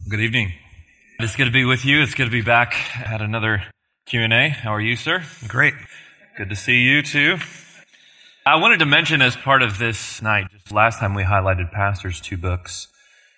Good evening. It's good to be with you. It's good to be back at another Q&A. How are you, sir? Great. Good to see you, too. I wanted to mention as part of this night, just last time we highlighted Pastor's two books,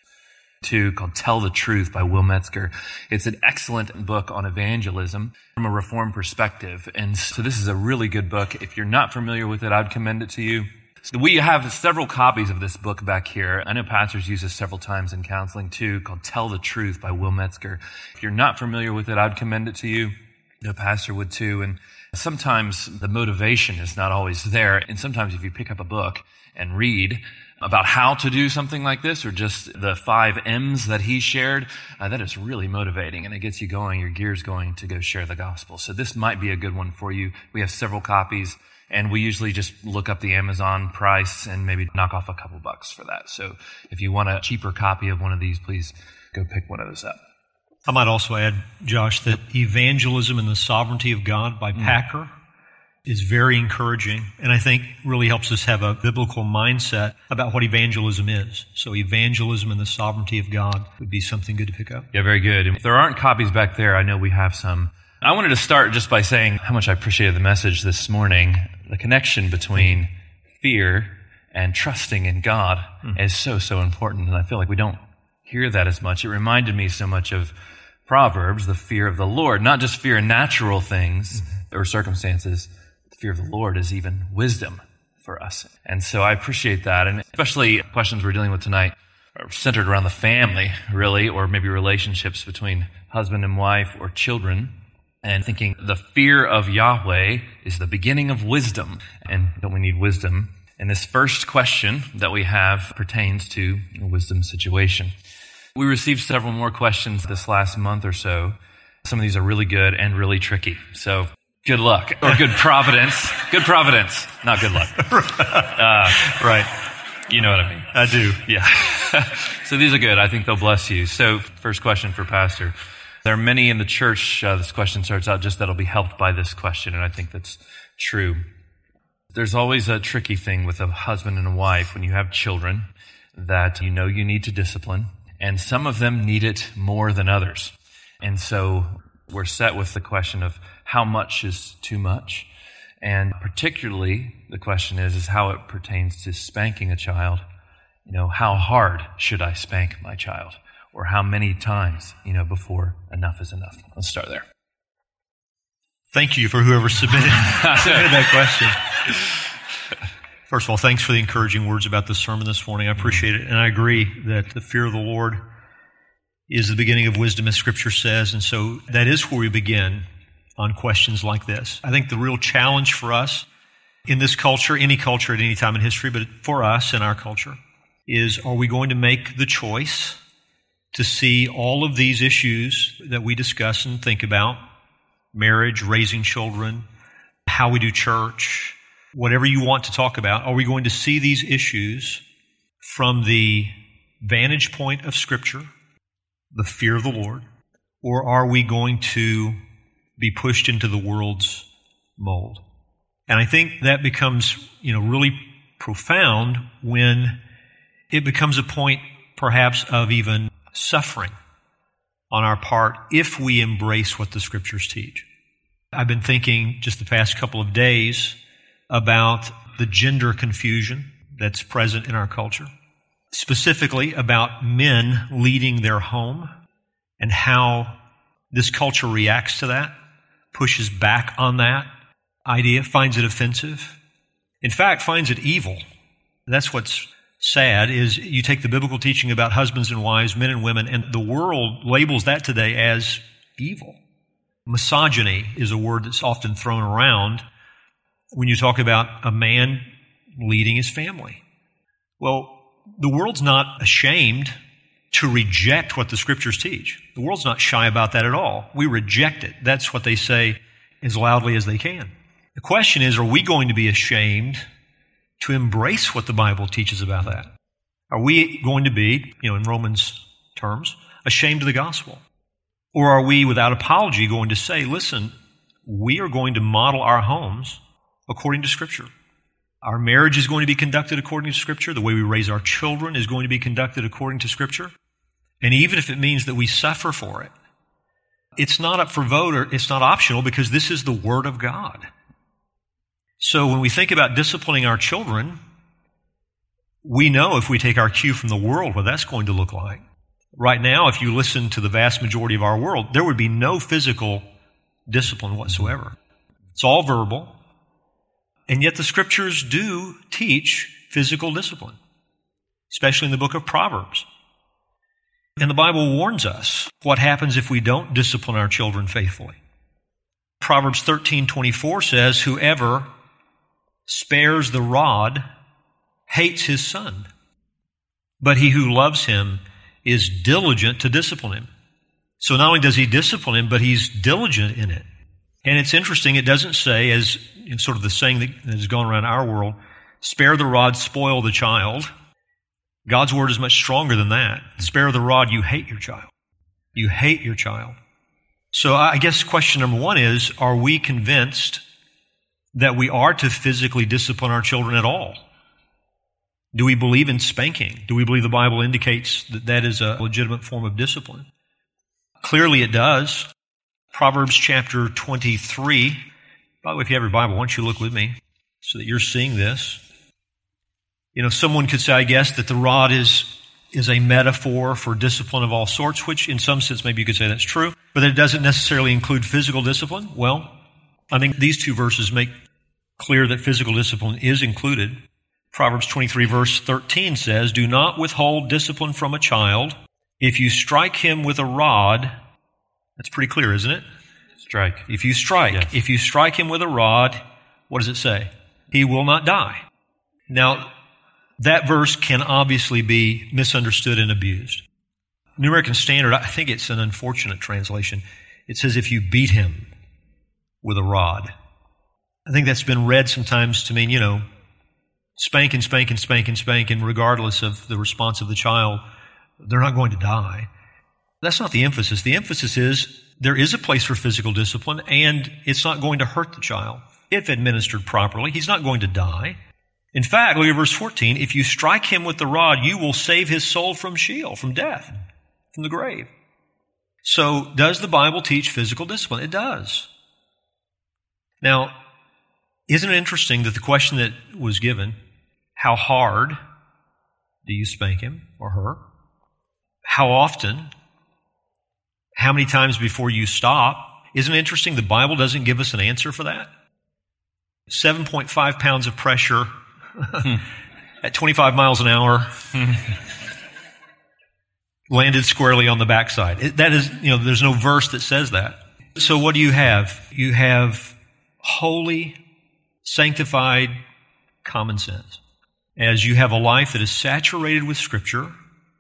called Tell the Truth by Will Metzger. It's an excellent book on evangelism from a Reformed perspective. And so this is a really good book. If you're not familiar with it, I'd commend it to you. So we have several copies of this book back here. I know pastors use this several times in counseling too, called Tell the Truth by Will Metzger. If you're not familiar with it, I'd commend it to you. The pastor would too. And sometimes the motivation is not always there. And sometimes if you pick up a book and read about how to do something like this, or just the 5 M's that he shared, that is really motivating, and it gets you going, your gears going to go share the gospel. So this might be a good one for you. We have several copies, and we usually just look up the Amazon price and maybe knock off a couple bucks for that. So if you want a cheaper copy of one of these, please go pick one of those up. I might also add, Josh, that Evangelism and the Sovereignty of God by Packer is very encouraging, and I think really helps us have a biblical mindset about what evangelism is. So evangelism and the sovereignty of God would be something good to pick up. Yeah, very good. If there aren't copies back there, I know we have some. I wanted to start just by saying how much I appreciated the message this morning. The connection between fear and trusting in God is so important, and I feel like we don't hear that as much. It reminded me so much of Proverbs, the fear of the Lord, not just fear in natural things or circumstances. The fear of the Lord is even wisdom for us. And so I appreciate that. And especially questions we're dealing with tonight are centered around the family, really, or maybe relationships between husband and wife or children. And thinking the fear of Yahweh is the beginning of wisdom. And don't we need wisdom? And this first question that we have pertains to a wisdom situation. We received several more questions this last month or so. Some of these are really good and really tricky. So good luck, or good providence. Good providence, not good luck. Right. You know what I mean. I do. Yeah. So these are good. I think they'll bless you. So first question for Pastor. There are many in the church, this question starts out just that'll be helped by this question, and I think that's true. There's always a tricky thing with a husband and a wife when you have children that you know you need to discipline, and some of them need it more than others. And so we're set with the question of how much is too much, and particularly the question is how it pertains to spanking a child. You know, how hard should I spank my child? Or how many times, before enough is enough? Let's start there. Thank you for whoever submitted that question. First of all, thanks for the encouraging words about the sermon this morning. I appreciate it. And I agree that the fear of the Lord is the beginning of wisdom, as Scripture says. And so that is where we begin on questions like this. I think the real challenge for us in this culture, any culture at any time in history, but for us in our culture, is are we going to make the choice to see all of these issues that we discuss and think about, marriage, raising children, how we do church, whatever you want to talk about, are we going to see these issues from the vantage point of Scripture, the fear of the Lord, or are we going to be pushed into the world's mold? And I think that becomes, really profound when it becomes a point perhaps of even suffering on our part if we embrace what the Scriptures teach. I've been thinking just the past couple of days about the gender confusion that's present in our culture, specifically about men leading their home and how this culture reacts to that, pushes back on that idea, finds it offensive, in fact, finds it evil. That's what's sad is you take the biblical teaching about husbands and wives, men and women, and the world labels that today as evil. Misogyny is a word that's often thrown around when you talk about a man leading his family. Well, the world's not ashamed to reject what the Scriptures teach. The world's not shy about that at all. We reject it. That's what they say as loudly as they can. The question is, are we going to be ashamed to embrace what the Bible teaches about that? Are we going to be, in Romans terms, ashamed of the gospel? Or are we, without apology, going to say, listen, we are going to model our homes according to Scripture. Our marriage is going to be conducted according to Scripture. The way we raise our children is going to be conducted according to Scripture. And even if it means that we suffer for it, it's not up for vote or it's not optional because this is the Word of God. So when we think about disciplining our children, we know if we take our cue from the world what that's going to look like. Right now, if you listen to the vast majority of our world, there would be no physical discipline whatsoever. It's all verbal. And yet the Scriptures do teach physical discipline, especially in the book of Proverbs. And the Bible warns us what happens if we don't discipline our children faithfully. Proverbs 13:24 says, "Whoever spares the rod hates his son, but he who loves him is diligent to discipline him." So not only does he discipline him, but he's diligent in it. And it's interesting, it doesn't say, as in sort of the saying that has gone around our world, spare the rod, spoil the child. God's word is much stronger than that. Spare the rod, you hate your child. You hate your child. So I guess question number one is, are we convinced that we are to physically discipline our children at all? Do we believe in spanking? Do we believe the Bible indicates that that is a legitimate form of discipline? Clearly it does. Proverbs chapter 23. By the way, if you have your Bible, why don't you look with me so that you're seeing this? You know, someone could say, I guess, that the rod is a metaphor for discipline of all sorts, which in some sense maybe you could say that's true, but that it doesn't necessarily include physical discipline. Well, I think these two verses make clear that physical discipline is included. Proverbs 23 verse 13 says, "Do not withhold discipline from a child. If you strike him with a rod," that's pretty clear, isn't it? Strike. If you strike. Yes. If you strike him with a rod, what does it say? He will not die. Now, that verse can obviously be misunderstood and abused. New American Standard, I think it's an unfortunate translation. It says, if you beat him with a rod. I think that's been read sometimes to mean, spank and spank and spank and spank, and regardless of the response of the child, they're not going to die. That's not the emphasis. The emphasis is there is a place for physical discipline, and it's not going to hurt the child. If administered properly, he's not going to die. In fact, look at verse 14. If you strike him with the rod, you will save his soul from Sheol, from death, from the grave. So, does the Bible teach physical discipline? It does. Now, isn't it interesting that the question that was given, how hard do you spank him or her? How often? How many times before you stop? Isn't it interesting the Bible doesn't give us an answer for that? 7.5 pounds of pressure at 25 miles an hour landed squarely on the backside. That is, there's no verse that says that. So what do you have? You have holy, sanctified common sense. As you have a life that is saturated with Scripture,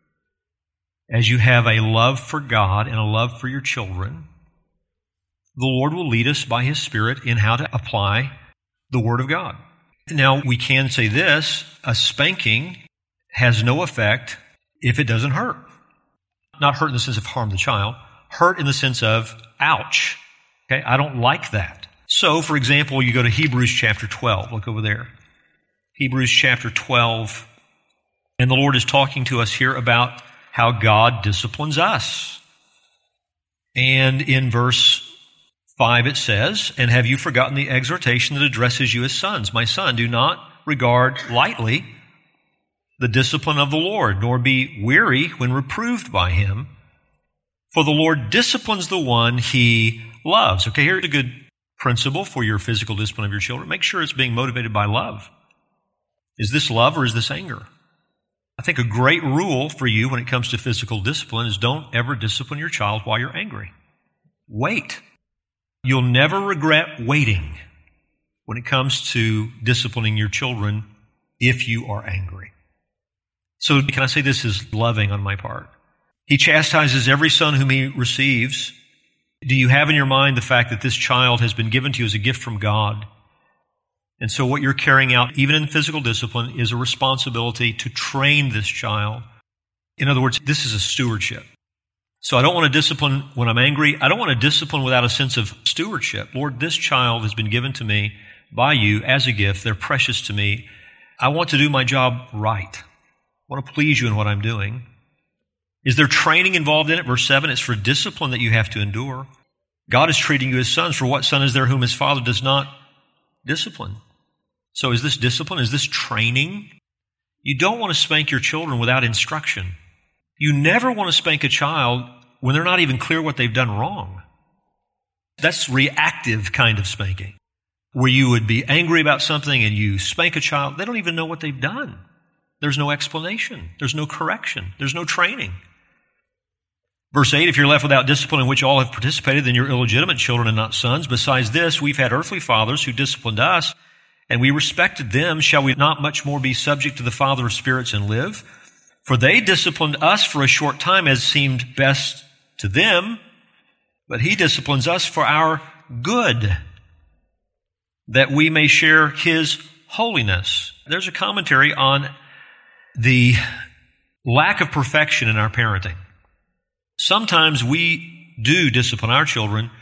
as you have a love for God and a love for your children, the Lord will lead us by His Spirit in how to apply the Word of God. Now, we can say this, a spanking has no effect if it doesn't hurt. Not hurt in the sense of harm the child, hurt in the sense of ouch. Okay, I don't like that. So, for example, you go to Hebrews chapter 12. Look over there. Hebrews chapter 12. And the Lord is talking to us here about how God disciplines us. And in verse 5 it says, "And have you forgotten the exhortation that addresses you as sons? My son, do not regard lightly the discipline of the Lord, nor be weary when reproved by Him. For the Lord disciplines the one He loves." Okay, here's a good principle for your physical discipline of your children. Make sure it's being motivated by love. Is this love or is this anger? I think a great rule for you when it comes to physical discipline is don't ever discipline your child while you're angry. Wait. You'll never regret waiting when it comes to disciplining your children if you are angry. So can I say this is loving on my part? He chastises every son whom He receives. Do you have in your mind the fact that this child has been given to you as a gift from God? And so what you're carrying out, even in physical discipline, is a responsibility to train this child. In other words, this is a stewardship. So I don't want to discipline when I'm angry. I don't want to discipline without a sense of stewardship. Lord, this child has been given to me by You as a gift. They're precious to me. I want to do my job right. I want to please You in what I'm doing. Is there training involved in it? Verse 7, it's for discipline that you have to endure. God is treating you as sons. For what son is there whom his father does not discipline? So is this discipline? Is this training? You don't want to spank your children without instruction. You never want to spank a child when they're not even clear what they've done wrong. That's reactive kind of spanking, where you would be angry about something and you spank a child. They don't even know what they've done. There's no explanation. There's no correction. There's no training. Verse 8, if you're left without discipline in which all have participated, then you're illegitimate children and not sons. Besides this, we've had earthly fathers who disciplined us, and we respected them. Shall we not much more be subject to the Father of spirits and live? For they disciplined us for a short time as seemed best to them, but he disciplines us for our good, that we may share his holiness. There's a commentary on the lack of perfection in our parenting. Sometimes we do discipline our children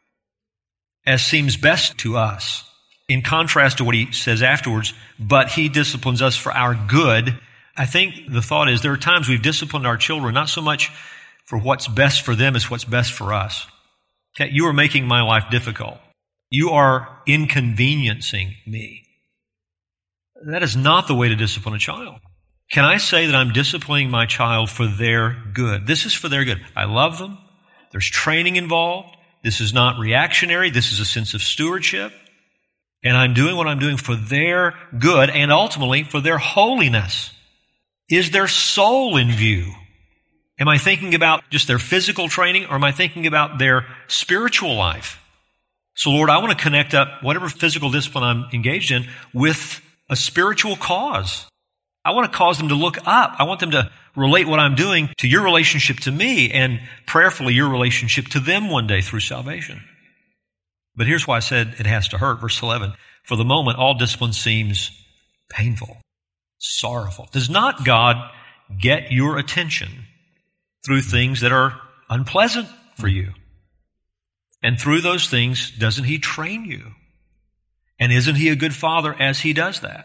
as seems best to us, in contrast to what he says afterwards, but he disciplines us for our good. I think the thought is there are times we've disciplined our children not so much for what's best for them as what's best for us. Okay, you are making my life difficult. You are inconveniencing me. That is not the way to discipline a child. Can I say that I'm disciplining my child for their good? This is for their good. I love them. There's training involved. This is not reactionary. This is a sense of stewardship. And I'm doing what I'm doing for their good and ultimately for their holiness. Is their soul in view? Am I thinking about just their physical training, or am I thinking about their spiritual life? So Lord, I want to connect up whatever physical discipline I'm engaged in with a spiritual cause. I want to cause them to look up. I want them to relate what I'm doing to your relationship to me and prayerfully your relationship to them one day through salvation. But here's why I said it has to hurt. Verse 11, for the moment, all discipline seems painful, sorrowful. Does not God get your attention through things that are unpleasant for you? And through those things, doesn't he train you? And isn't he a good father as he does that?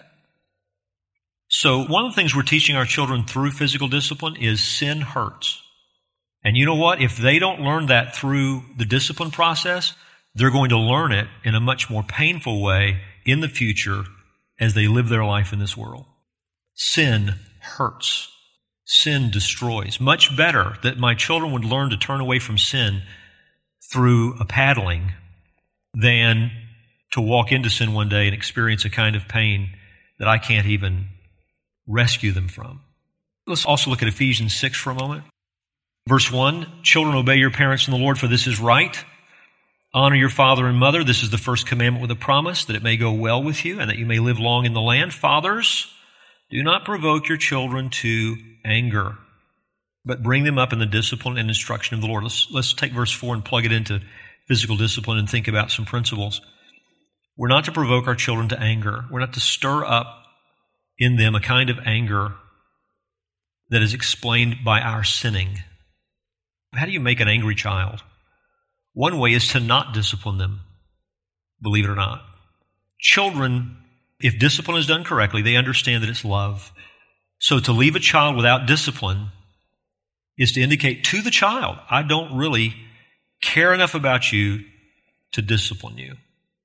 So one of the things we're teaching our children through physical discipline is sin hurts. And you know what? If they don't learn that through the discipline process, they're going to learn it in a much more painful way in the future as they live their life in this world. Sin hurts. Sin destroys. Much better that my children would learn to turn away from sin through a paddling than to walk into sin one day and experience a kind of pain that I can't even rescue them from. Let's also look at Ephesians 6 for a moment. Verse 1, children, obey your parents in the Lord, for this is right. Honor your father and mother. This is the first commandment with a promise, that it may go well with you and that you may live long in the land. Fathers, do not provoke your children to anger, but bring them up in the discipline and instruction of the Lord. Let's take verse 4 and plug it into physical discipline and think about some principles. We're not to provoke our children to anger. We're not to stir up in them a kind of anger that is explained by our sinning. How do you make an angry child? One way is to not discipline them, believe it or not. Children, if discipline is done correctly, they understand that it's love. So to leave a child without discipline is to indicate to the child, I don't really care enough about you to discipline you.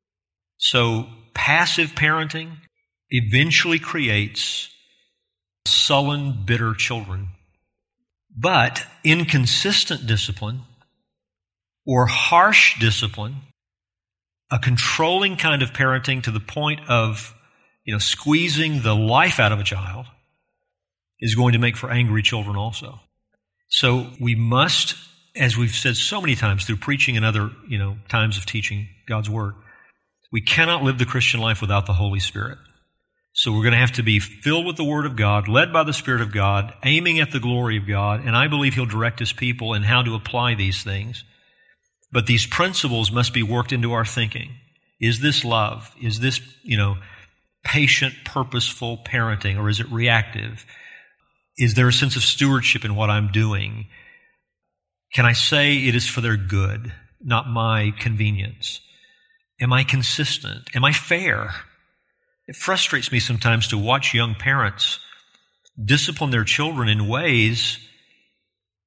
So passive parenting eventually creates sullen, bitter children. But inconsistent discipline or harsh discipline, a controlling kind of parenting to the point of, squeezing the life out of a child, is going to make for angry children also. So we must, as we've said so many times through preaching and other, times of teaching God's Word, we cannot live the Christian life without the Holy Spirit. So we're going to have to be filled with the Word of God, led by the Spirit of God, aiming at the glory of God, and I believe He'll direct His people in how to apply these things. But these principles must be worked into our thinking. Is this love? Is this, patient, purposeful parenting, or is it reactive? Is there a sense of stewardship in what I'm doing? Can I say it is for their good, not my convenience? Am I consistent? Am I fair? It frustrates me sometimes to watch young parents discipline their children in ways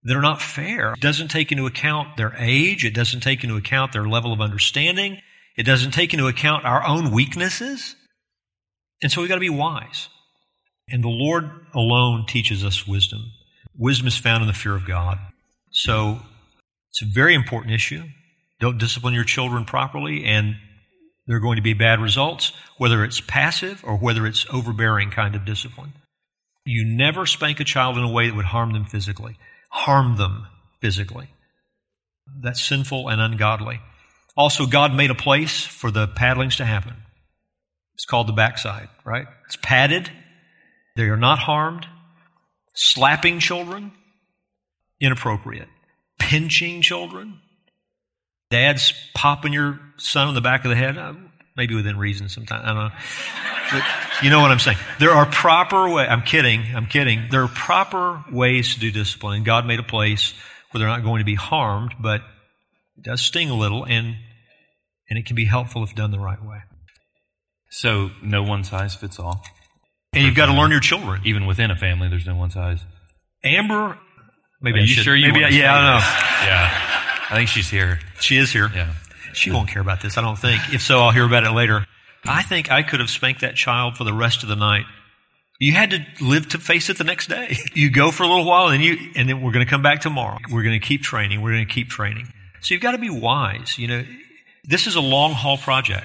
that are not fair. It doesn't take into account their age. It doesn't take into account their level of understanding. It doesn't take into account our own weaknesses. And so we've got to be wise. And the Lord alone teaches us wisdom. Wisdom is found in the fear of God. So it's a very important issue. Don't discipline your children properly, and there are going to be bad results, whether it's passive or whether it's overbearing kind of discipline. You never spank a child in a way that would harm them physically. Harm them physically. That's sinful and ungodly. Also, God made a place for the paddlings to happen. It's called the backside, right? It's padded. They are not harmed. Slapping children, inappropriate. Pinching children. Dads popping your son on the back of the head, maybe within reason sometimes, I don't know. But you know what I'm saying. There are proper ways, I'm kidding. There are proper ways to do discipline, and God made a place where they're not going to be harmed, but it does sting a little, and it can be helpful if done the right way. So no one size fits all. And you've got to learn your children. Even within a family, there's no one size. Amber, maybe Are I you should. sure you maybe want to yeah, I don't know. say this? Yeah. I think she's here. She is here. Yeah. She won't care about this, I don't think. If so, I'll hear about it later. I think I could have spanked that child for the rest of the night. You had to live to face it the next day. You go for a little while, and then we're going to come back tomorrow. We're going to keep training. So you've got to be wise. You know, this is a long haul project.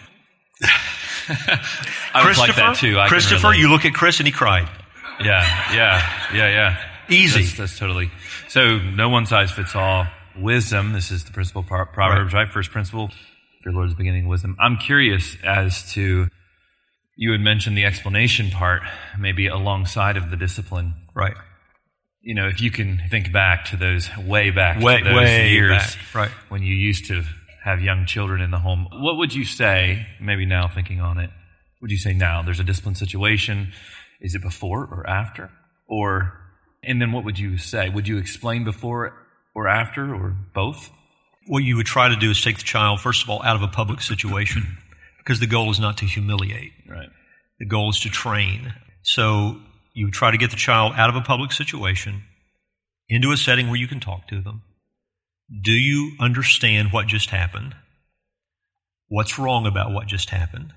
I was like that too. Christopher, you look at Chris and he cried. Yeah. Easy. That's totally. So no one size fits all. Wisdom, this is the principle of Proverbs, right? First principle, fear the Lord is the beginning of wisdom. I'm curious as to, you had mentioned the explanation part, maybe alongside of the discipline. Right. You know, if you can think back to those way years back. Right. When you used to have young children in the home, what would you say, maybe now thinking on it, would you say now there's a discipline situation? Is it before or after? And then what would you say? Would you explain before or after, or both? What you would try to do is take the child, first of all, out of a public situation, because the goal is not to humiliate. Right. The goal is to train. So you would try to get the child out of a public situation into a setting where you can talk to them. Do you understand what just happened? What's wrong about what just happened?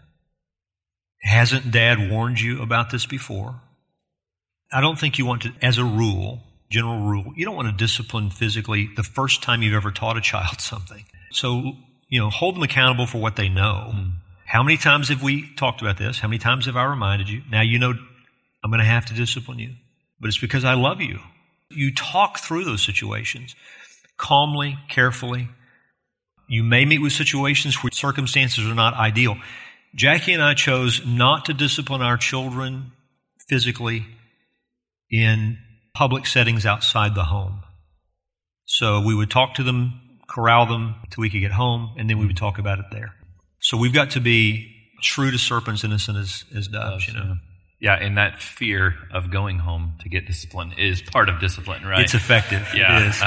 Hasn't Dad warned you about this before? I don't think you want to, as a rule, general rule, you don't want to discipline physically the first time you've ever taught a child something. So, hold them accountable for what they know. How many times have we talked about this? How many times have I reminded you? Now you know I'm going to have to discipline you. But it's because I love you. You talk through those situations calmly, carefully. You may meet with situations where circumstances are not ideal. Jackie and I chose not to discipline our children physically in public settings outside the home. So we would talk to them, corral them till we could get home, and then we would talk about it there. So we've got to be true to serpents, innocent as doves, Yeah, and that fear of going home to get discipline is part of discipline, right? It's effective. Yeah, it is.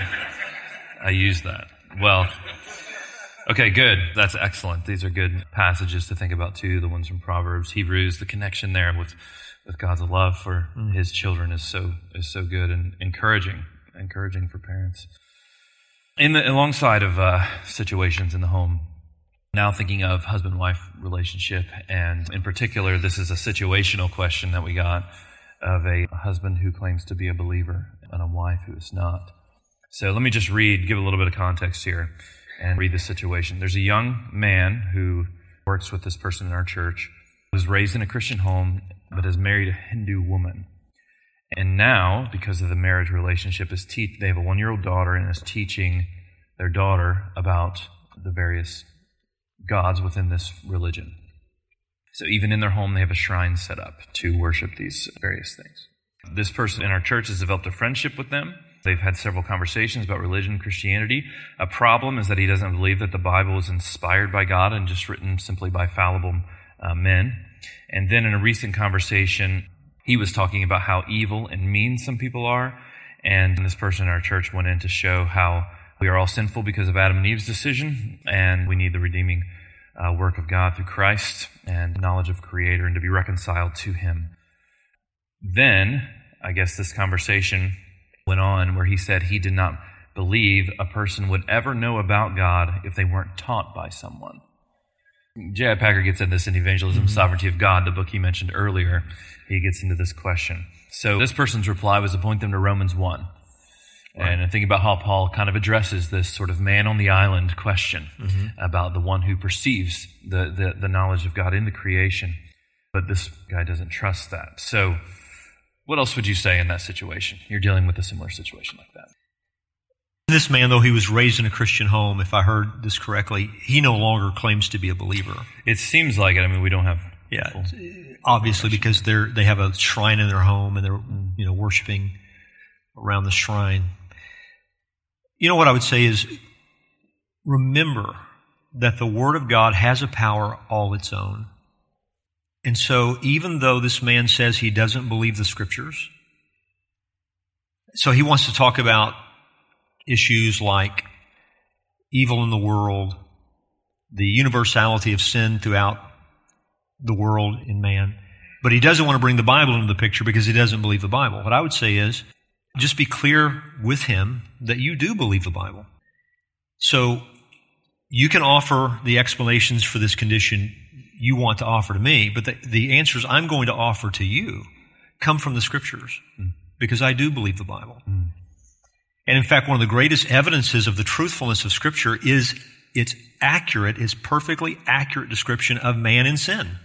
I use that. Well, okay, good. That's excellent. These are good passages to think about too, the ones from Proverbs, Hebrews, the connection there with God's love for His children is so good and encouraging for parents. Alongside of situations in the home, now thinking of husband-wife relationship, and in particular, this is a situational question that we got of a husband who claims to be a believer and a wife who is not. So let me just give a little bit of context here and read the situation. There's a young man who works with this person in our church, was raised in a Christian home, but has married a Hindu woman. And now, because of the marriage relationship, they have a 1-year-old daughter and is teaching their daughter about the various gods within this religion. So even in their home, they have a shrine set up to worship these various things. This person in our church has developed a friendship with them. They've had several conversations about religion and Christianity. A problem is that he doesn't believe that the Bible is inspired by God and just written simply by fallible men. And then in a recent conversation, he was talking about how evil and mean some people are. And this person in our church went in to show how we are all sinful because of Adam and Eve's decision, and we need the redeeming work of God through Christ and knowledge of Creator and to be reconciled to Him. Then, I guess this conversation went on where he said he did not believe a person would ever know about God if they weren't taught by someone. J.I. Packer gets into this in Evangelism, Sovereignty of God, the book he mentioned earlier. He gets into this question. So this person's reply was to point them to Romans 1. Right. And thinking about how Paul kind of addresses this sort of man on the island question about the one who perceives the knowledge of God in the creation. But this guy doesn't trust that. So what else would you say in that situation? You're dealing with a similar situation like that. This man, though he was raised in a Christian home, if I heard this correctly, he no longer claims to be a believer. It seems like it. I mean, we don't have... Yeah, obviously because they have a shrine in their home and they're worshiping around the shrine. You know what I would say is, remember that the Word of God has a power all its own. And so even though this man says he doesn't believe the Scriptures, so he wants to talk about issues like evil in the world, the universality of sin throughout the world in man, but he doesn't want to bring the Bible into the picture because he doesn't believe the Bible. What I would say is, just be clear with him that you do believe the Bible. So you can offer the explanations for this condition you want to offer to me, but the answers I'm going to offer to you come from the Scriptures because I do believe the Bible. And in fact, one of the greatest evidences of the truthfulness of Scripture is its perfectly accurate description of man in sin.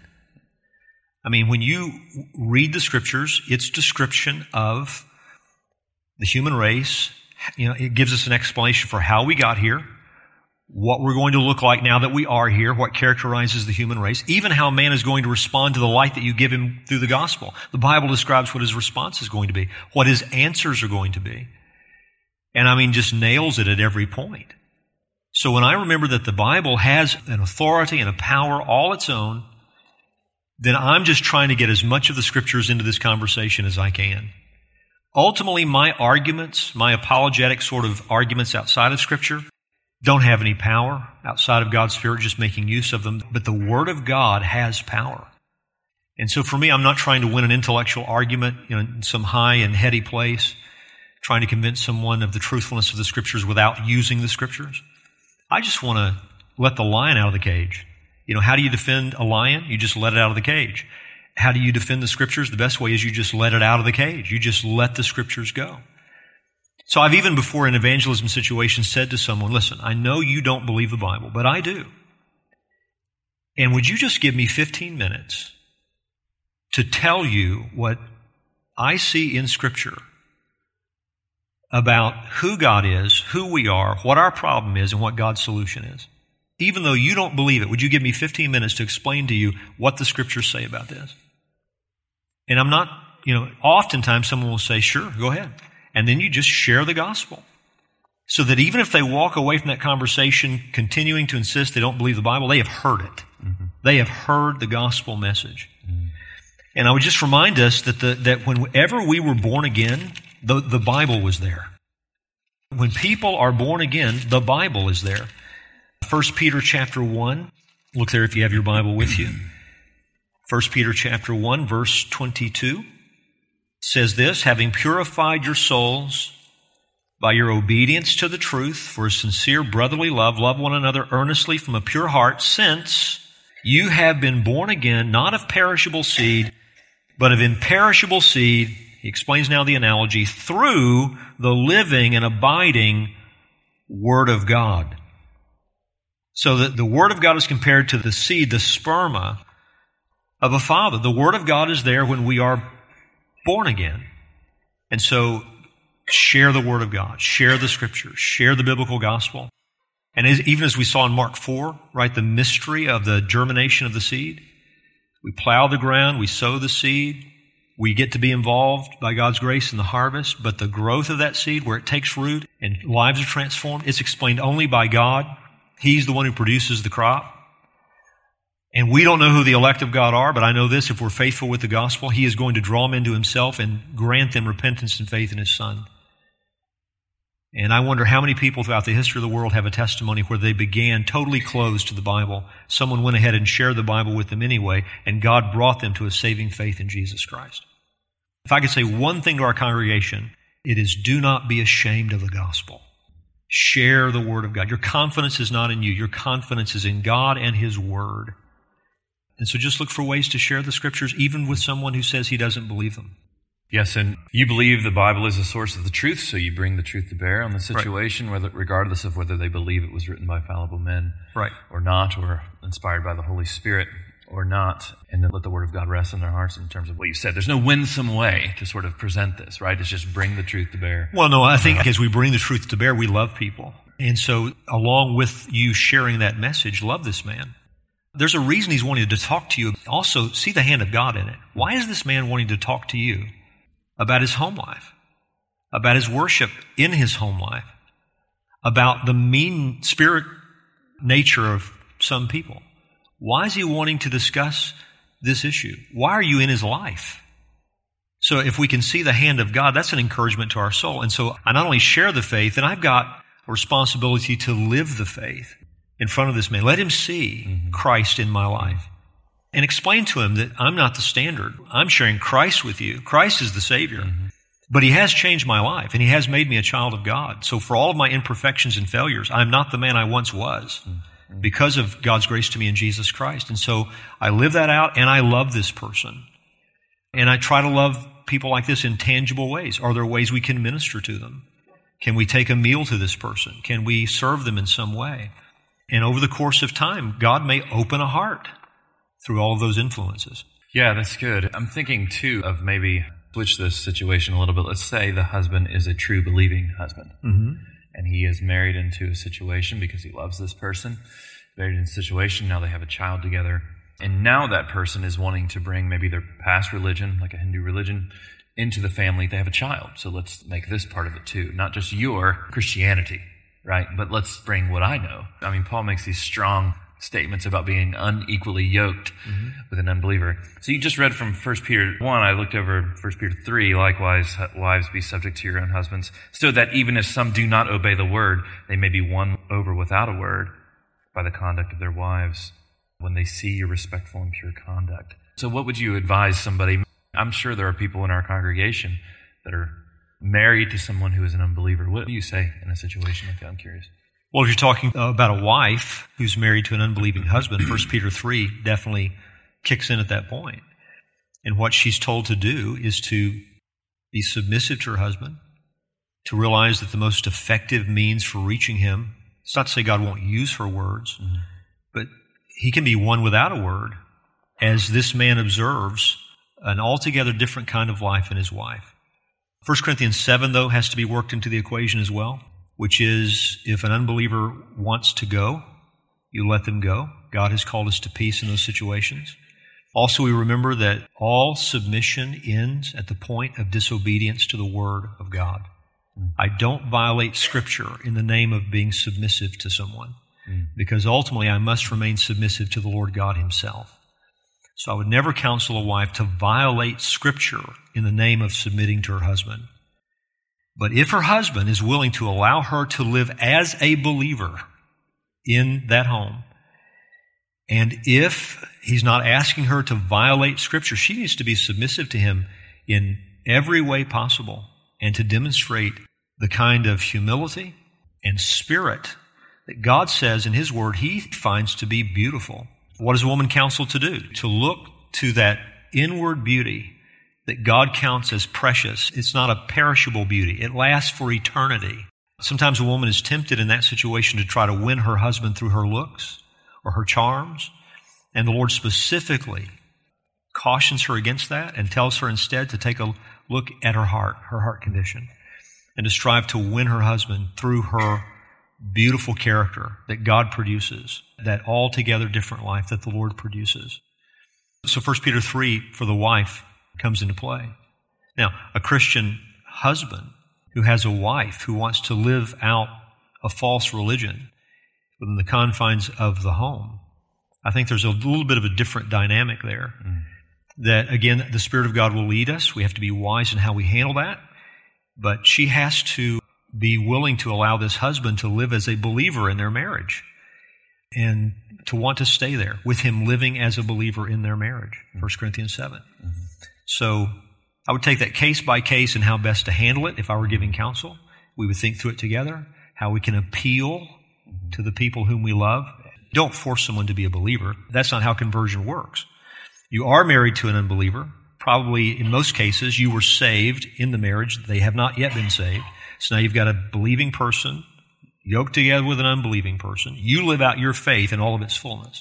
I mean, when you read the Scriptures, its description of the human race, it gives us an explanation for how we got here, what we're going to look like now that we are here, what characterizes the human race, even how man is going to respond to the light that you give him through the gospel. The Bible describes what his response is going to be, what his answers are going to be. And I mean, just nails it at every point. So when I remember that the Bible has an authority and a power all its own, then I'm just trying to get as much of the Scriptures into this conversation as I can. Ultimately, my arguments, my apologetic sort of arguments outside of Scripture, don't have any power outside of God's Spirit just making use of them, but the Word of God has power. And so for me, I'm not trying to win an intellectual argument in some high and heady place, trying to convince someone of the truthfulness of the Scriptures without using the Scriptures. I just want to let the lion out of the cage. How do you defend a lion? You just let it out of the cage. How do you defend the Scriptures? The best way is you just let it out of the cage. You just let the Scriptures go. So I've even before in evangelism situations said to someone, listen, I know you don't believe the Bible, but I do. And would you just give me 15 minutes to tell you what I see in Scripture about who God is, who we are, what our problem is, and what God's solution is? Even though you don't believe it, would you give me 15 minutes to explain to you what the Scriptures say about this? And I'm not, oftentimes someone will say, sure, go ahead. And then you just share the gospel. So that even if they walk away from that conversation continuing to insist they don't believe the Bible, they have heard it. They have heard the gospel message. And I would just remind us that whenever we were born again, the Bible was there. When people are born again, the Bible is there. 1 Peter chapter 1, look there if you have your Bible with you. 1 Peter chapter 1, verse 22 says this, having purified your souls by your obedience to the truth for a sincere brotherly love, love one another earnestly from a pure heart, since you have been born again, not of perishable seed, but of imperishable seed. He explains now the analogy, through the living and abiding Word of God. So that the Word of God is compared to the seed, the sperma of a father. The Word of God is there when we are born again. And so share the Word of God, share the Scriptures, share the biblical gospel. And even as we saw in Mark 4, right, the mystery of the germination of the seed. We plow the ground, we sow the seed, we get to be involved by God's grace in the harvest, but the growth of that seed, where it takes root and lives are transformed, it's explained only by God. He's the one who produces the crop. And we don't know who the elect of God are, but I know this, if we're faithful with the gospel, He is going to draw them into Himself and grant them repentance and faith in His Son. And I wonder how many people throughout the history of the world have a testimony where they began totally closed to the Bible. Someone went ahead and shared the Bible with them anyway, and God brought them to a saving faith in Jesus Christ. If I could say one thing to our congregation, It is do not be ashamed of the gospel. Share the word of God. Your confidence is not in you. Your confidence is in God and His word. And so just look for ways to share the Scriptures, even with someone who says he doesn't believe them. Yes, and you believe the Bible is a source of the truth, so you bring the truth to bear on the situation, right, regardless of whether they believe it was written by fallible men, right, or not, or inspired by the Holy Spirit or not, and then let the Word of God rest in their hearts in terms of what you said. There's no winsome way to sort of present this, right? It's just bring the truth to bear. Well, no, I think as we bring the truth to bear, we love people. And so along with you sharing that message, love this man. There's a reason he's wanting to talk to you. Also, see the hand of God in it. Why is this man wanting to talk to you about his home life, about his worship in his home life, about the mean spirit nature of some people? Why is he wanting to discuss this issue? Why are you in his life? So if we can see the hand of God, that's an encouragement to our soul. And so I not only share the faith, and I've got a responsibility to live the faith in front of this man. Let him see Christ in my life. And explain to him that I'm not the standard. I'm sharing Christ with you. Christ is the Savior. But He has changed my life, and He has made me a child of God. So for all of my imperfections and failures, I'm not the man I once was because of God's grace to me in Jesus Christ. And so I live that out, and I love this person. And I try to love people like this in tangible ways. Are there ways we can minister to them? Can we take a meal to this person? Can we serve them in some way? And over the course of time, God may open a heart through all of those influences. Yeah, that's good. I'm thinking, too, of maybe switch this situation a little bit. Let's say the husband is a true believing husband, and he is married into a situation because he loves this person, married in a situation, now they have a child together, and now that person is wanting to bring maybe their past religion, like a Hindu religion, into the family. They have a child, so let's make this part of it, too. Not just your Christianity, right? But let's bring what I know. I mean, Paul makes these strong statements about being unequally yoked with an unbeliever. So you just read from 1 Peter 1. I looked over 1 Peter 3. Likewise, wives, be subject to your own husbands, so that even if some do not obey the word, they may be won over without a word by the conduct of their wives when they see your respectful and pure conduct. So what would you advise somebody? I'm sure there are people in our congregation that are married to someone who is an unbeliever. What do you say in a situation like that? I'm curious. Well, if you're talking about a wife who's married to an unbelieving husband, 1 Peter 3 definitely kicks in at that point. And what she's told to do is to be submissive to her husband, to realize that the most effective means for reaching him, it's not to say God won't use her words, but he can be won without a word, as this man observes an altogether different kind of life in his wife. 1 Corinthians 7, though, has to be worked into the equation as well, which is if an unbeliever wants to go, you let them go. God has called us to peace in those situations. Also, we remember that all submission ends at the point of disobedience to the Word of God. I don't violate Scripture in the name of being submissive to someone, because ultimately I must remain submissive to the Lord God Himself. So I would never counsel a wife to violate Scripture in the name of submitting to her husband. But if her husband is willing to allow her to live as a believer in that home, and if he's not asking her to violate Scripture, she needs to be submissive to him in every way possible and to demonstrate the kind of humility and spirit that God says in His Word He finds to be beautiful. What is a woman counseled to do? To look to that inward beauty that God counts as precious. It's not a perishable beauty. It lasts for eternity. Sometimes a woman is tempted in that situation to try to win her husband through her looks or her charms, and the Lord specifically cautions her against that and tells her instead to take a look at her heart condition, and to strive to win her husband through her beautiful character that God produces, that altogether different life that the Lord produces. So 1 Peter 3 for the wife comes into play. Now, a Christian husband who has a wife who wants to live out a false religion within the confines of the home, I think there's a little bit of a different dynamic there. That, again, the Spirit of God will lead us. We have to be wise in how we handle that. But she has to be willing to allow this husband to live as a believer in their marriage and to want to stay there with him living as a believer in their marriage, 1 Corinthians 7. So I would take that case by case and how best to handle it. If I were giving counsel, we would think through it together, how we can appeal to the people whom we love. Don't force someone to be a believer. That's not how conversion works. You are married to an unbeliever. Probably in most cases, you were saved in the marriage. They have not yet been saved. So now you've got a believing person yoked together with an unbelieving person. You live out your faith in all of its fullness.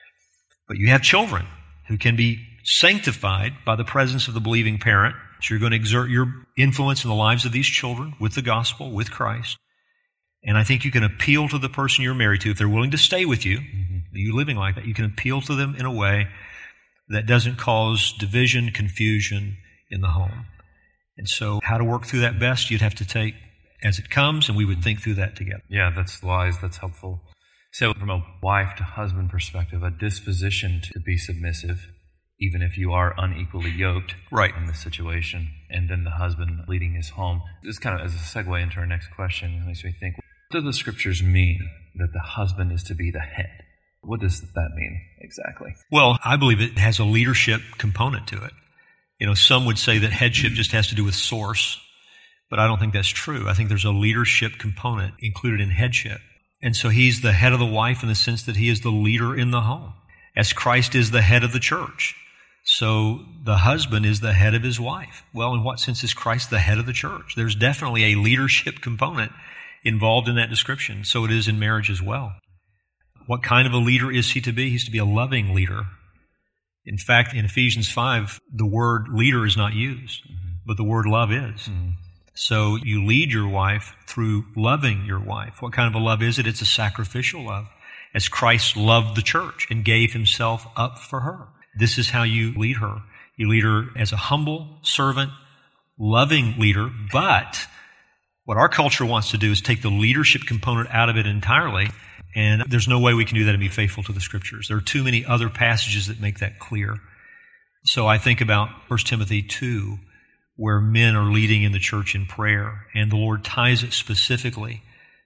But you have children who can be sanctified by the presence of the believing parent. So you're going to exert your influence in the lives of these children with the gospel, with Christ. And I think you can appeal to the person you're married to. If they're willing to stay with you, you living like that, you can appeal to them in a way that doesn't cause division, confusion in the home. And so how to work through that best, you'd have to take as it comes, and we would think through that together. Yeah, that's wise. That's helpful. So from a wife to husband perspective, a disposition to be submissive, even if you are unequally yoked in the situation, and then the husband leading his home. This kind of as a segue into our next question, it makes me think, what do the scriptures mean that the husband is to be the head? What does that mean exactly? Well, I believe it has a leadership component to it. You know, some would say that headship just has to do with source, but I don't think that's true. I think there's a leadership component included in headship. And so he's the head of the wife in the sense that he is the leader in the home, as Christ is the head of the church. So the husband is the head of his wife. Well, in what sense is Christ the head of the church? There's definitely a leadership component involved in that description. So it is in marriage as well. What kind of a leader is he to be? He's to be a loving leader. In fact, in Ephesians 5, the word leader is not used, but the word love is. So you lead your wife through loving your wife. What kind of a love is it? It's a sacrificial love, as Christ loved the church and gave himself up for her. This is how you lead her. You lead her as a humble servant, loving leader, but what our culture wants to do is take the leadership component out of it entirely, and there's no way we can do that and be faithful to the Scriptures. There are too many other passages that make that clear. So I think about 1 Timothy 2, where men are leading in the church in prayer, and the Lord ties it specifically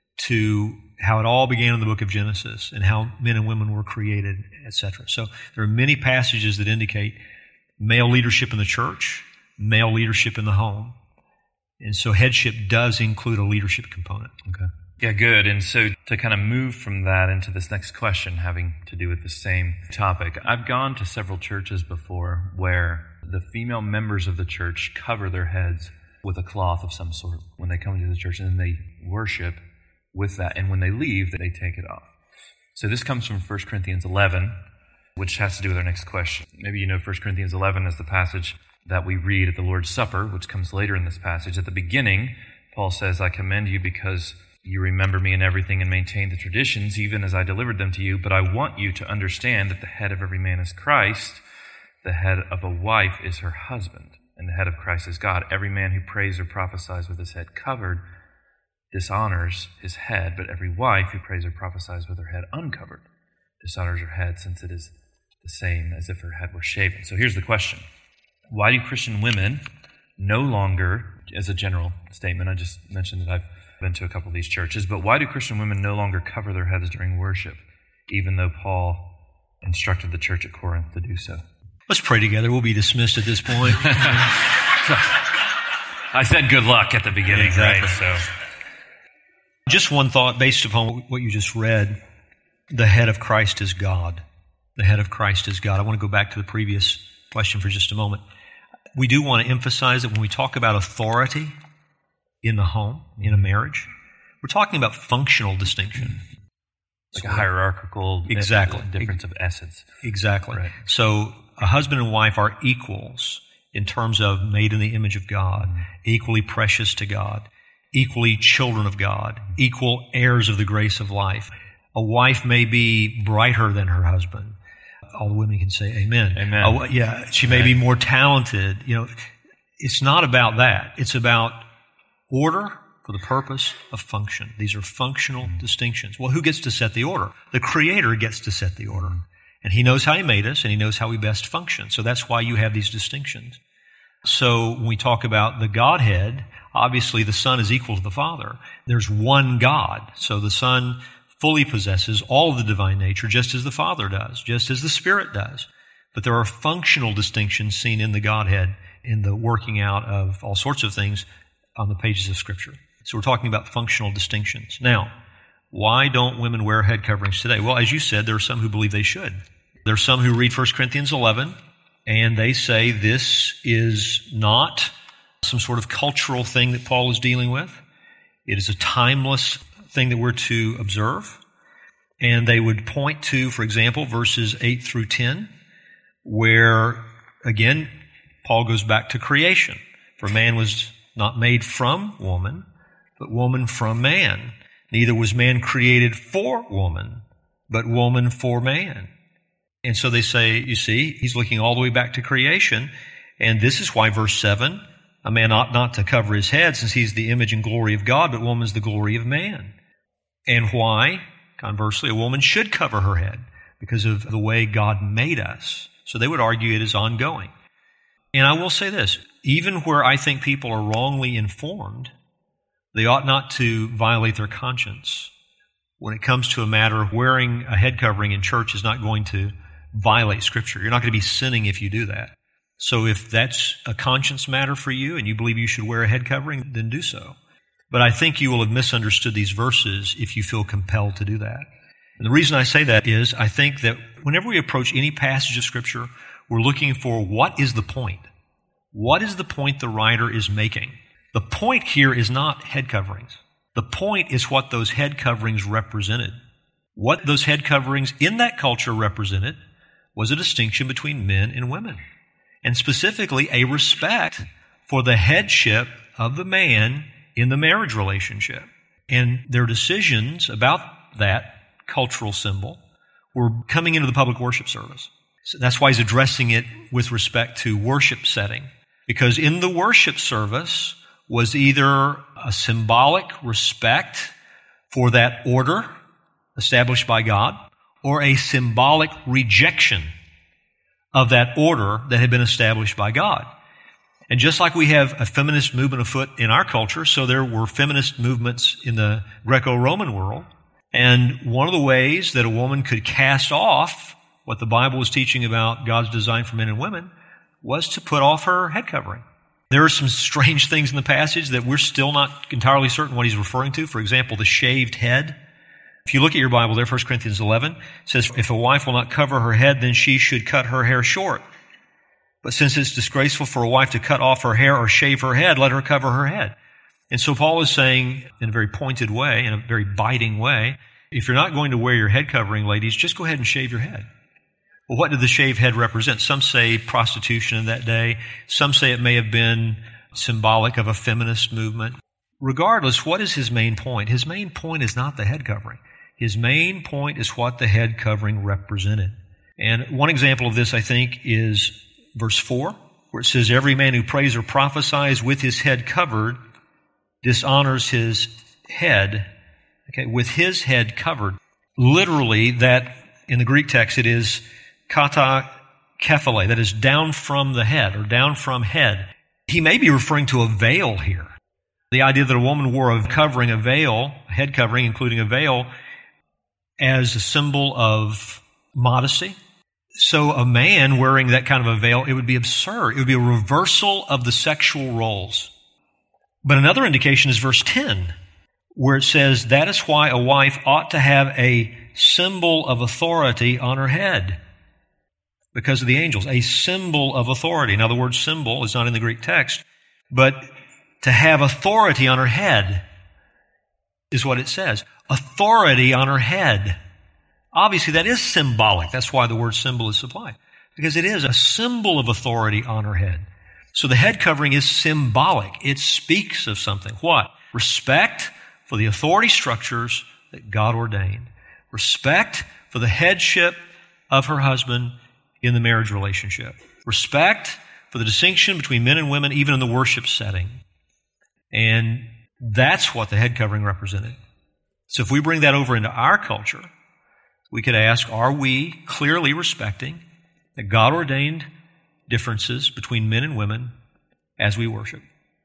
to how it all began in the book of Genesis and how men and women were created, etc. So there are many passages that indicate male leadership in the church, male leadership in the home. And so headship does include a leadership component. Okay. Yeah, good. And so to kind of move from that into this next question having to do with the same topic, I've gone to several churches before where the female members of the church cover their heads with a cloth of some sort when they come into the church, and then they worship with that. And when they leave, they take it off. So this comes from 1 Corinthians 11, which has to do with our next question. Maybe you know 1 Corinthians 11 is the passage that we read at the Lord's Supper, which comes later in this passage. At the beginning, Paul says, I commend you because you remember me in everything and maintain the traditions, even as I delivered them to you. But I want you to understand that the head of every man is Christ. The head of a wife is her husband, and the head of Christ is God. Every man who prays or prophesies with his head covered dishonors his head, but every wife who prays or prophesies with her head uncovered dishonors her head, since it is the same as if her head were shaven. So here's the question. Why do Christian women no longer, as a general statement, I just mentioned that I've been to a couple of these churches, but why do Christian women no longer cover their heads during worship, even though Paul instructed the church at Corinth to do so? Let's pray together. We'll be dismissed at this point. I said good luck at the beginning, exactly. Right? So, just one thought based upon what you just read. The head of Christ is God. The head of Christ is God. I want to go back to the previous question for just a moment. We do want to emphasize that when we talk about authority in the home, in a marriage, we're talking about functional distinction. Like a hierarchical difference of essence. Exactly. Right. So a husband and wife are equals in terms of made in the image of God, equally precious to God, equally children of God, equal heirs of the grace of life. A wife may be brighter than her husband. All the women can say amen. Amen. She may be more talented. You know, it's not about that. It's about order for the purpose of function. These are functional distinctions. Well, who gets to set the order? The Creator gets to set the order. And He knows how He made us, and He knows how we best function. So that's why you have these distinctions. So when we talk about the Godhead, obviously the Son is equal to the Father. There's one God. So the Son fully possesses all of the divine nature, just as the Father does, just as the Spirit does. But there are functional distinctions seen in the Godhead in the working out of all sorts of things on the pages of Scripture. So we're talking about functional distinctions. Now, why don't women wear head coverings today? Well, as you said, there are some who believe they should. There are some who read 1 Corinthians 11, and they say this is not some sort of cultural thing that Paul is dealing with. It is a timeless thing that we're to observe. And they would point to, for example, verses 8 through 10, where, again, Paul goes back to creation. For man was not made from woman, but woman from man. Neither was man created for woman, but woman for man. And so they say, you see, he's looking all the way back to creation. And this is why verse 7, a man ought not to cover his head, since he's the image and glory of God, but woman's the glory of man. And why, conversely, a woman should cover her head, because of the way God made us. So they would argue it is ongoing. And I will say this, even where I think people are wrongly informed, they ought not to violate their conscience. When it comes to a matter of wearing a head covering in church is not going to violate Scripture. You're not going to be sinning if you do that. So if that's a conscience matter for you and you believe you should wear a head covering, then do so. But I think you will have misunderstood these verses if you feel compelled to do that. And the reason I say that is I think that whenever we approach any passage of Scripture, we're looking for what is the point. What is the point the writer is making? The point here is not head coverings. The point is what those head coverings represented. What those head coverings in that culture represented was a distinction between men and women, and specifically a respect for the headship of the man in the marriage relationship. And their decisions about that cultural symbol were coming into the public worship service. So that's why he's addressing it with respect to worship setting, because in the worship service was either a symbolic respect for that order established by God, or a symbolic rejection of that order that had been established by God. And just like we have a feminist movement afoot in our culture, so there were feminist movements in the Greco-Roman world. And one of the ways that a woman could cast off what the Bible was teaching about God's design for men and women was to put off her head covering. There are some strange things in the passage that we're still not entirely certain what he's referring to. For example, the shaved head. If you look at your Bible there, 1 Corinthians 11, it says, if a wife will not cover her head, then she should cut her hair short. But since it's disgraceful for a wife to cut off her hair or shave her head, let her cover her head. And so Paul is saying, in a very pointed way, in a very biting way, if you're not going to wear your head covering, ladies, just go ahead and shave your head. Well, what did the shaved head represent? Some say prostitution in that day. Some say it may have been symbolic of a feminist movement. Regardless, what is his main point? His main point is not the head covering. His main point is what the head covering represented. And one example of this, I think, is verse 4, where it says, every man who prays or prophesies with his head covered dishonors his head. Okay, with his head covered. Literally, that in the Greek text, it is kata kephale, that is down from the head or down from head. He may be referring to a veil here. The idea that a woman wore a covering, a veil, a head covering, including a veil, as a symbol of modesty. So a man wearing that kind of a veil, it would be absurd. It would be a reversal of the sexual roles. But another indication is verse 10, where it says, that is why a wife ought to have a symbol of authority on her head. Because of the angels, a symbol of authority. Now the word symbol is not in the Greek text, but to have authority on her head is what it says. Authority on her head. Obviously, that is symbolic. That's why the word symbol is supplied. Because it is a symbol of authority on her head. So the head covering is symbolic. It speaks of something. What? Respect for the authority structures that God ordained. Respect for the headship of her husband in the marriage relationship. Respect for the distinction between men and women, even in the worship setting. And that's what the head covering represented. So if we bring that over into our culture, we could ask, are we clearly respecting that God ordained differences between men and women as we worship?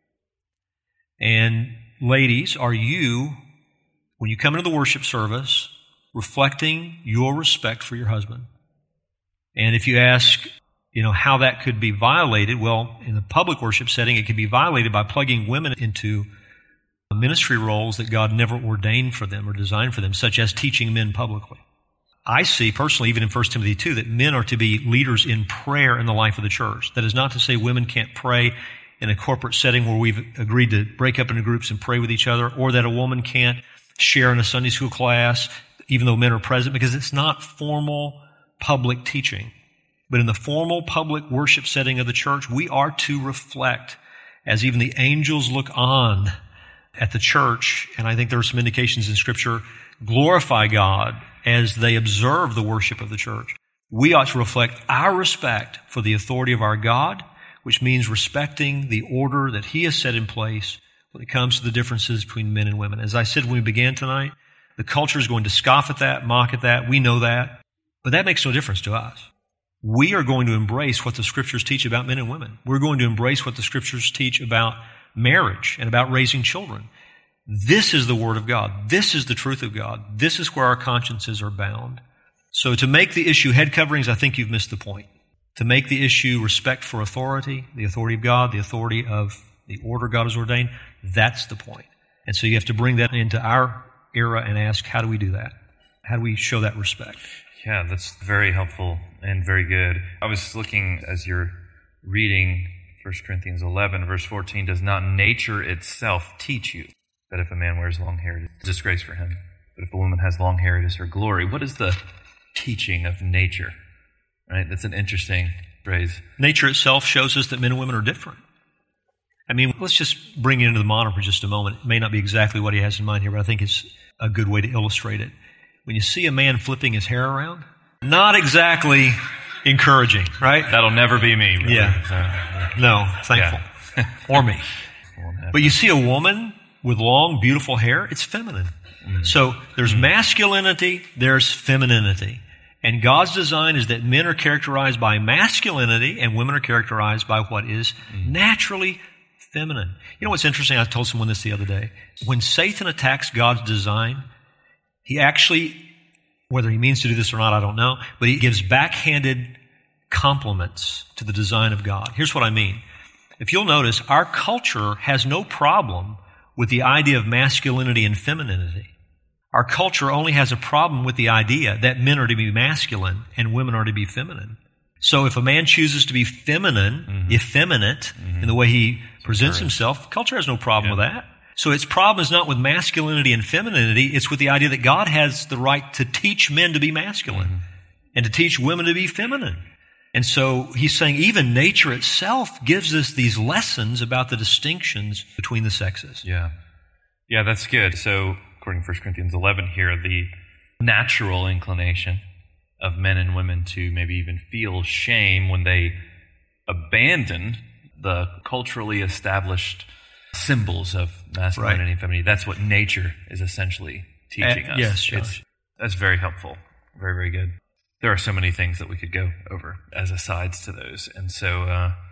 And ladies, are you, when you come into the worship service, reflecting your respect for your husband? And if you ask, how that could be violated. Well, in the public worship setting, it could be violated by plugging women into ministry roles that God never ordained for them or designed for them, such as teaching men publicly. I see personally, even in 1 Timothy 2, that men are to be leaders in prayer in the life of the church. That is not to say women can't pray in a corporate setting where we've agreed to break up into groups and pray with each other, or that a woman can't share in a Sunday school class even though men are present, because it's not formal public teaching. But in the formal public worship setting of the church, we are to reflect, as even the angels look on at the church, and I think there are some indications in Scripture, glorify God as they observe the worship of the church. We ought to reflect our respect for the authority of our God, which means respecting the order that He has set in place when it comes to the differences between men and women. As I said when we began tonight, the culture is going to scoff at that, mock at that. We know that. But that makes no difference to us. We are going to embrace what the Scriptures teach about men and women. We're going to embrace what the Scriptures teach about marriage and about raising children. This is the Word of God. This is the truth of God. This is where our consciences are bound. So to make the issue head coverings, I think you've missed the point. To make the issue respect for authority, the authority of God, the authority of the order God has ordained, that's the point. And so you have to bring that into our era and ask, how do we do that? How do we show that respect? Yeah, that's very helpful and very good. I was looking as you're reading 1 Corinthians 11, verse 14, does not nature itself teach you that if a man wears long hair, it is disgrace for him, but if a woman has long hair, it is her glory? What is the teaching of nature? Right? That's an interesting phrase. Nature itself shows us that men and women are different. I mean, let's just bring it into the modern for just a moment. It may not be exactly what he has in mind here, but I think it's a good way to illustrate it. When you see a man flipping his hair around, not exactly encouraging, right? That'll never be me. Really. Yeah. No, thankful. Yeah. Or me. But you see a woman with long, beautiful hair, it's feminine. So there's masculinity, there's femininity. And God's design is that men are characterized by masculinity and women are characterized by what is naturally feminine. You know what's interesting? I told someone this the other day. When Satan attacks God's design, he actually, whether he means to do this or not, I don't know, but he gives backhanded compliments to the design of God. Here's what I mean. If you'll notice, our culture has no problem with the idea of masculinity and femininity. Our culture only has a problem with the idea that men are to be masculine and women are to be feminine. So if a man chooses to be feminine, effeminate, in the way he presents himself, culture has no problem with that. So its problem is not with masculinity and femininity, it's with the idea that God has the right to teach men to be masculine and to teach women to be feminine. And so he's saying even nature itself gives us these lessons about the distinctions between the sexes. Yeah. Yeah, that's good. So according to 1 Corinthians 11 here, the natural inclination of men and women to maybe even feel shame when they abandon the culturally established symbols of masculinity and femininity. That's what nature is essentially teaching us. Yes, Josh. That's very helpful. Very, very good. There are so many things that we could go over as asides to those. And so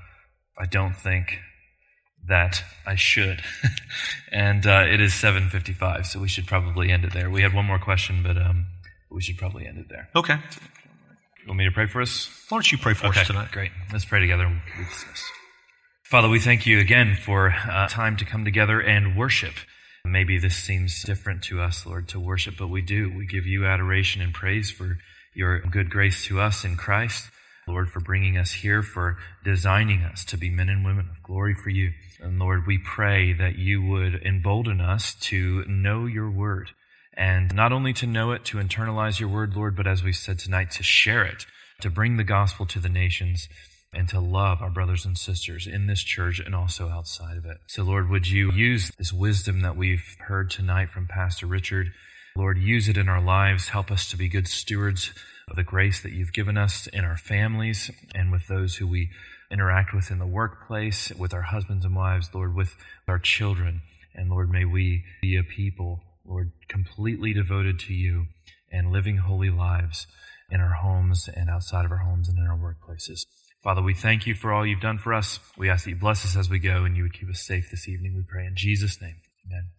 I don't think that I should. And it is 7:55, so we should probably end it there. We had one more question, but we should probably end it there. Okay. You want me to pray for us? Why don't you pray for us tonight? Great. Let's pray together and we dismiss. Father, we thank you again for time to come together and worship. Maybe this seems different to us, Lord, to worship, but we do. We give you adoration and praise for your good grace to us in Christ. Lord, for bringing us here, for designing us to be men and women of glory for you. And Lord, we pray that you would embolden us to know your word. And not only to know it, to internalize your word, Lord, but as we said tonight, to share it, to bring the gospel to the nations, and to love our brothers and sisters in this church and also outside of it. So, Lord, would you use this wisdom that we've heard tonight from Pastor Richard? Lord, use it in our lives. Help us to be good stewards of the grace that you've given us in our families and with those who we interact with in the workplace, with our husbands and wives, Lord, with our children. And Lord, may we be a people, Lord, completely devoted to you and living holy lives in our homes and outside of our homes and in our workplaces. Father, we thank you for all you've done for us. We ask that you bless us as we go and you would keep us safe this evening, we pray in Jesus' name. Amen.